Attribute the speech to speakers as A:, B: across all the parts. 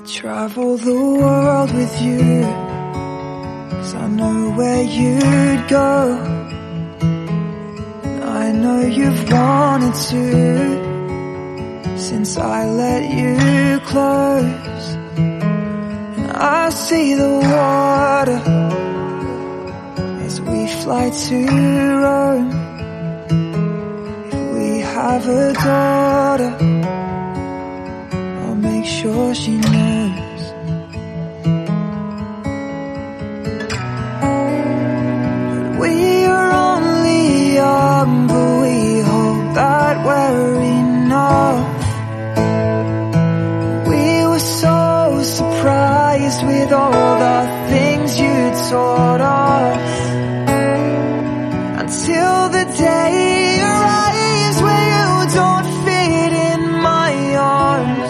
A: Travel the world with you, 'cause I know where you'd go. I know you've wanted to since I let you close. And I see the water as we fly to Rome. If we have a daughter, I'll make sure she knows. But we are only young, but we hope that we're enough. We were so surprised with all the things you taught us, until the day arrives where you don't fit in my arms.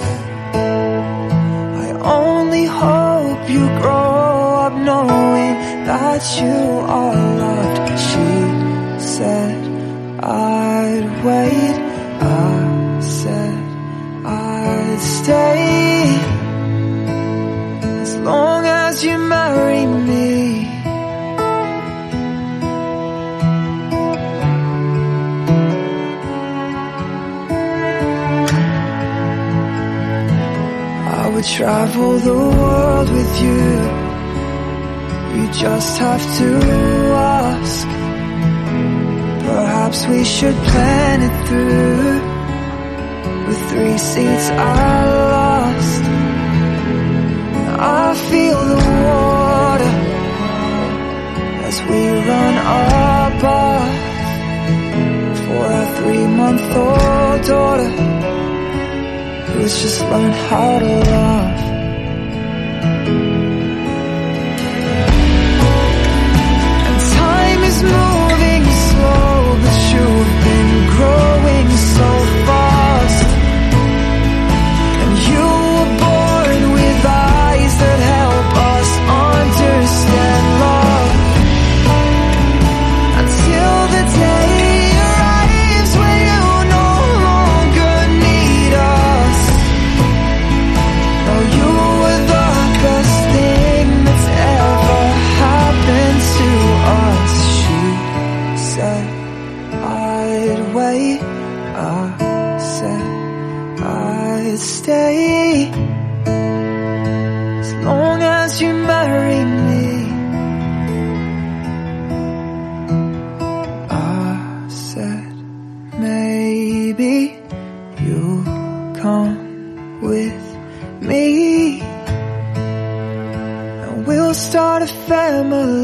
A: I only hope you grow up knowing that you are loved. She said I'd wait, I said I'd stay, as long as you marry me. I would travel the world with you. You just have to ask. Perhaps we should plan it through. With 3 seats at last, I feel the water as we run our bath for our 3-month-old daughter who's just learned how to love. And time is moving slow, but you've been growing so fast. And you were born with eyes that help us understand love, until the day arrives when you no longer need us. No, you were the best thing that's ever happened to us. She said I'd wait, I said I'd stay, as long as you marry me. I said maybe you'll come with me, and we'll start a family.